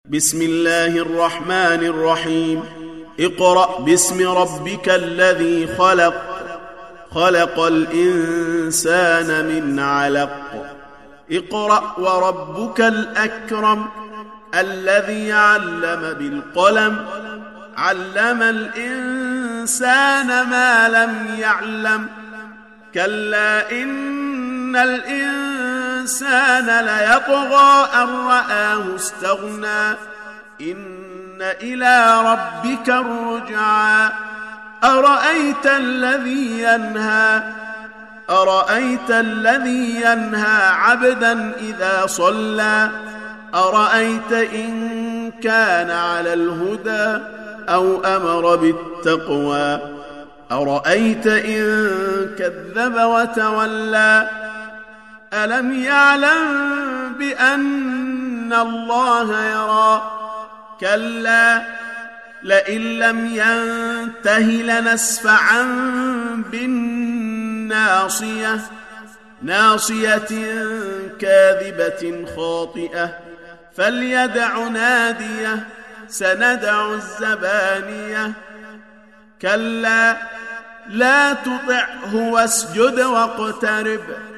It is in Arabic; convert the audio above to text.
بسم الله الرحمن الرحيم اقرأ باسم ربك الذي خلق خلق الإنسان من علق اقرأ وربك الأكرم الذي علم بالقلم علم الإنسان ما لم يعلم كلا إن الإنسان ليطغى أن رآه استغنى إن إلى ربك الرجعى أرأيت الذي ينهى عبدا إذا صلى أرأيت إن كان على الهدى أو أمر بالتقوى أرأيت إن كذب وتولى ألم يعلم بأن الله يرى كلا لئن لم ينته لنسفعا بالناصية ناصية كاذبة خاطئة فليدع ناديه سندع الزبانية كلا لا تطعه واسجد واقترب